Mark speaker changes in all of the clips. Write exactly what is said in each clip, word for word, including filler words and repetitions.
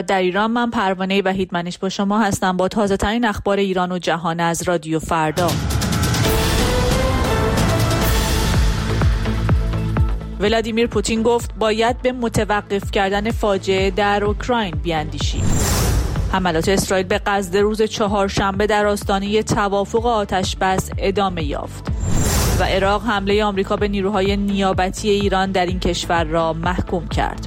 Speaker 1: در ایران من پروانه وحیدمنش با شما هستم با تازه ترین اخبار ایران و جهان از رادیو فردا. ولادیمیر پوتین گفت باید به متوقف کردن فاجعه در اوکراین بیاندیشیم. حملات اسرائیل به غزه روز چهارشنبه در آستانه توافق آتش بس ادامه یافت و عراق حمله آمریکا به نیروهای نیابتی ایران در این کشور را محکوم کرد.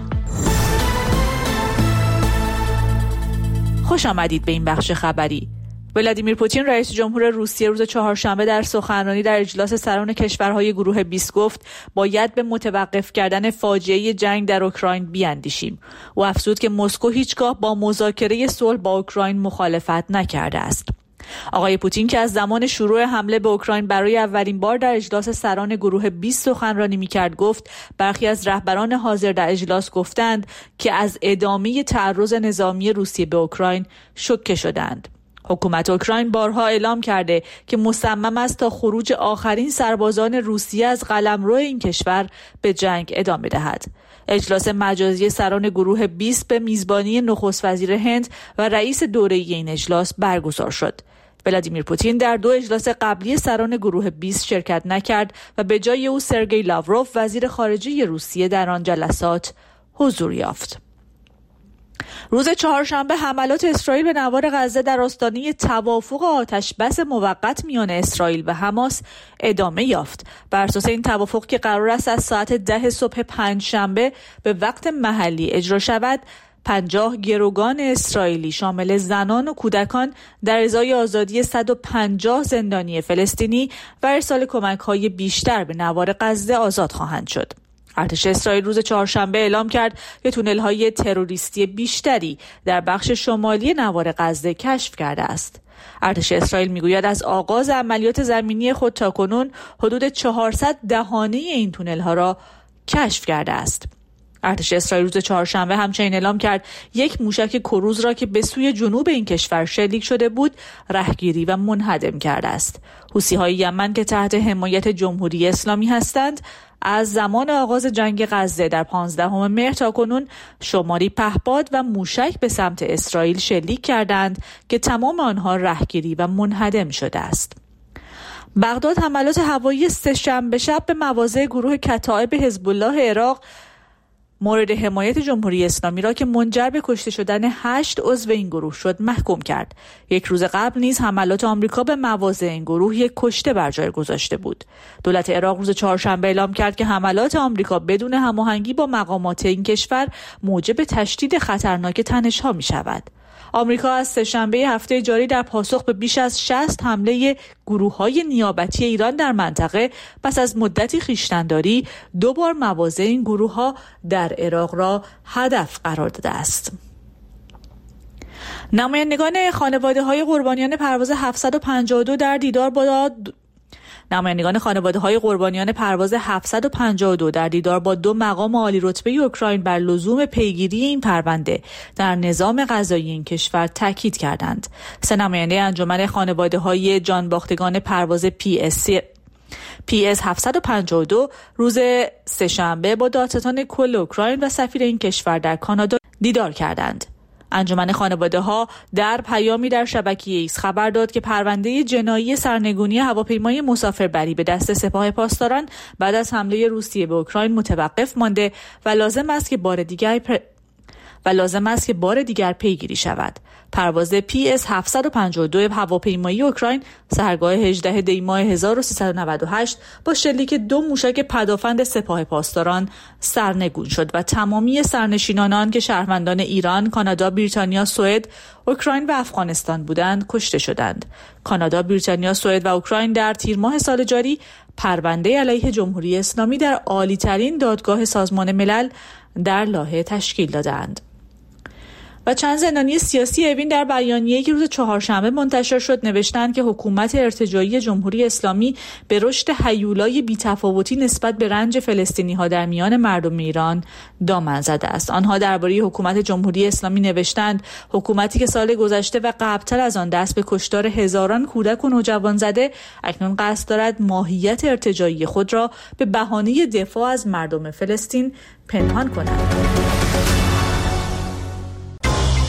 Speaker 1: خوش آمدید به این بخش خبری. ولادیمیر پوتین رئیس جمهور روسیه روز چهارشنبه در سخنرانی در اجلاس سران کشورهای گروه بیست گفت باید به متوقف کردن فاجعه جنگ در اوکراین بیاندیشیم. او افزود که مسکو هیچگاه با مذاکره صلح با اوکراین مخالفت نکرده است. آقای پوتین که از زمان شروع حمله به اوکراین برای اولین بار در اجلاس سران گروه بیست سخنرانی می‌کرد گفت برخی از رهبران حاضر در اجلاس گفتند که از ادامه تعرض نظامی روسیه به اوکراین شوکه شدند. حکومت اوکراین بارها اعلام کرده که مصمم است تا خروج آخرین سربازان روسیه از قلمرو این کشور به جنگ ادامه دهد. اجلاس مجازی سران گروه بیست به میزبانی نخست وزیر هند و رئیس دوره‌ای این اجلاس برگزار شد. ولادیمیر پوتین در دو اجلاس قبلی سران گروه بیست شرکت نکرد و به جای او سرگئی لاوروف وزیر خارجه روسیه در آن جلسات حضور یافت. روز چهارشنبه حملات اسرائیل به نوار غزه در آستانه توافق آتش بس موقت میان اسرائیل و حماس ادامه یافت. بر اساس این توافق که قرار است از ساعت ده صبح پنجشنبه به وقت محلی اجرا شود، پنجاه گروگان اسرائیلی شامل زنان و کودکان در ازای آزادی صد و پنجاه زندانی فلسطینی و ارسال کمک‌های بیشتر به نوار غزه آزاد خواهند شد. ارتش اسرائیل روز چهارشنبه اعلام کرد که تونل‌های تروریستی بیشتری در بخش شمالی نوار غزه کشف کرده است. ارتش اسرائیل میگوید از آغاز عملیات زمینی خود تاکنون حدود چهارصد دهانه این تونل‌ها را کشف کرده است. ارتش اسرائیل روز چهارشنبه همچنین اعلام کرد یک موشک کروز را که به سوی جنوب این کشور شلیک شده بود رهگیری و منهدم کرده است. حوثی‌های یمن که تحت حمایت جمهوری اسلامی هستند از زمان آغاز جنگ غزه در پانزدهم مهر تاکنون شماری پهپاد و موشک به سمت اسرائیل شلیک کردند که تمام آنها رهگیری و منهدم شده است. بغداد حملات هوایی سه‌شنبه شب به مواضع گروه کتائب حزب الله عراق مورد حمایت جمهوری اسلامی را که منجر به کشته شدن هشت عضو این گروه شد محکوم کرد. یک روز قبل نیز حملات آمریکا به مواضع این گروه یک کشته بر جای گذاشته بود. دولت عراق روز چهارشنبه اعلام کرد که حملات آمریکا بدون هماهنگی با مقامات این کشور موجب تشدید خطرناک تنش‌ها می‌شود. آمریکا از سه‌شنبه هفته جاری در پاسخ به بیش از شصت حمله گروه‌های نیابتی ایران در منطقه پس از مدتی خویشتن‌داری دو بار مواضع این گروه‌ها در عراق را هدف قرار داده است. نمایندگان خانواده‌های قربانیان پرواز هفتصد و پنجاه و دو در دیدار با نمایندگان خانواده‌های قربانیان پرواز هفتصد و پنجاه و دو در دیدار با دو مقام عالی رتبه اوکراین بر لزوم پیگیری این پرونده در نظام قضایی این کشور تاکید کردند. سه نماینده انجمن خانواده‌های جانباختگان پرواز پی اس پی اس هفتصد و پنجاه و دو روز سه‌شنبه با دادستان کل اوکراین و سفیر این کشور در کانادا دیدار کردند. انجمن خانواده‌ها در پیامی در شبکه ایکس خبر داد که پرونده جنایی سرنگونی هواپیمای مسافربری به دست سپاه پاسداران بعد از حمله روسیه به اوکراین متوقف مانده و لازم است که بار دیگر پر... و لازم است که بار دیگر پیگیری شود. پرواز پی اس هفتصد و پنجاه و دو هواپیمایی اوکراین سحرگاه هجدهم دی ماه هزار و سیصد و نود و هشت با شلیک دو موشک پدافند سپاه پاسداران سرنگون شد و تمامی سرنشینان آن که شهروندان ایران، کانادا، بریتانیا، سوئد، اوکراین و افغانستان بودند کشته شدند. کانادا، بریتانیا، سوئد و اوکراین در تیر ماه سال جاری پرونده علیه جمهوری اسلامی در عالی‌ترین دادگاه سازمان ملل در لاهه تشکیل دادند. و چند زندانی سیاسی اوین در بیانیه‌ای که روز چهارشنبه منتشر شد نوشتند که حکومت ارتجاعی جمهوری اسلامی به رشد هیولای بی‌تفاوتی نسبت به رنج فلسطینی‌ها در میان مردم ایران دامن زده است. آنها درباره حکومت جمهوری اسلامی نوشتند حکومتی که سال گذشته و قبل‌تر از آن دست به کشتار هزاران کودک و نوجوان زده اکنون قصد دارد ماهیت ارتجاعی خود را به بهانه دفاع از مردم فلسطین پنهان کند.